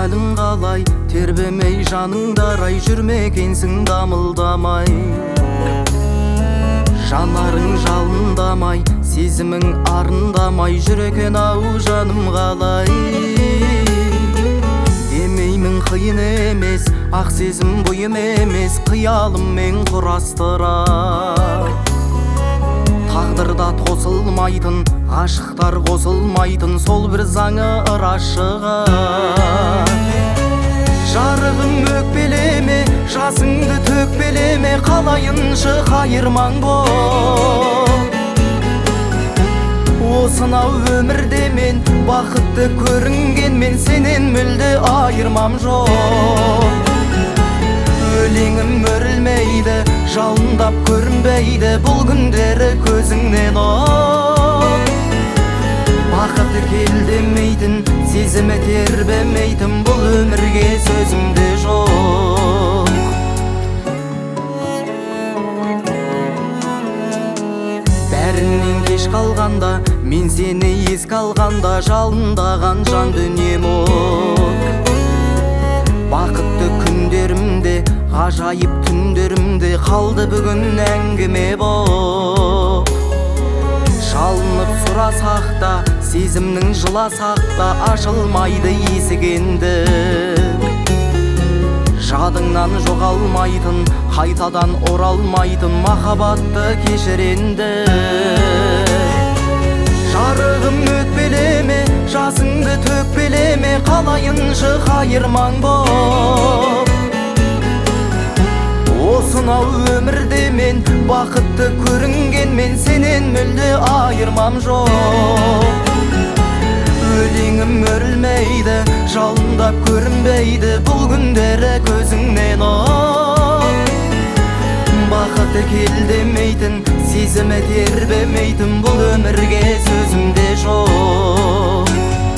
Халің қалай, тербемей жаныңда рай, жүрмекенсің дамылдамай. Жанарың жалындамай, сезімің арындамай, жүрекен ау жаным қалай. Демеймін қиын емес, ақ сезім бұйым емес, қиялыммен құрастырар. Тағдырда тосылмайтын, ғашықтар қосылмайтын, сол бір заңы ырашыға. Жарығым өкпелеме, жасыңды төкпелеме, қалайыншы қайырмаң бол. Осынау өмірде мен бақытты көрінгенмен, сенен мүлде айырмам жоқ. Өлеңім өрілмейді, жалындап көрінбейді, бұл күндері көзіңнен от. Бақыты кел демейтін, сезімі тербемейтін, бұл өмірге сөзімде жоқ. Бәрінен кеш қалғанда, мен сені еске алғанда, жалындаған жан дүнием от. Бақытты күндерімде, ғажайып түндерімде, қалды бүгін әңгіме боп. Жалынып сұрасақ та, сезімнің жыласақ та, ашылмайды есік енді. Жадыңнан жоғалмайтын, қайтадан оралмайтын, махаббатты кешір енді. Жарығым өкпелеме, жасыңды төкпелеме, қалайыншы қайырмаң боп. Осынау өмірде мен бақытты көрінгенмен, сенен мүлде айырмам жоқ. Өлеңім өрілмейді, жалындап көрінбейді, бұл күндері көзіңнен от. Бақыты кел демейтін, сезімі тербемейтін, бұл өмірге сөзімде жоқ.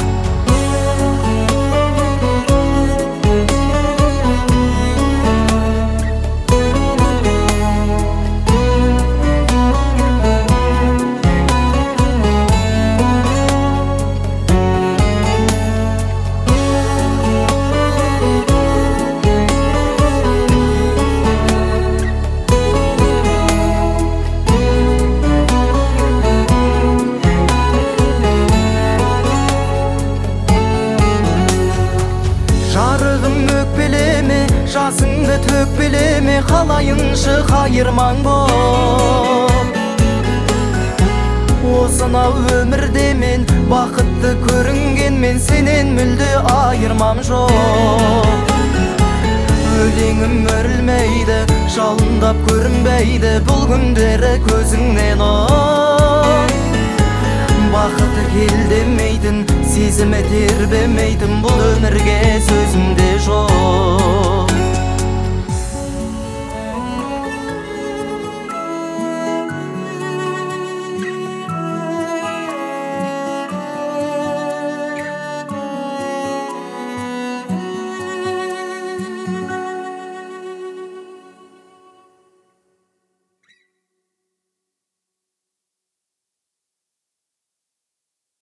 Жасыңды төкпелеме, қалайыншы қайырмаң бол. Осынау өмірде мен бақытты көрінгенмен, сенен мүлде айырмам жоқ. Өлеңім өрілмейді, жалындап көрінбейді, бұл күндері көзіңнен от. Бақыты кел демейтін, сезімі тербемейтін, бұл өмірге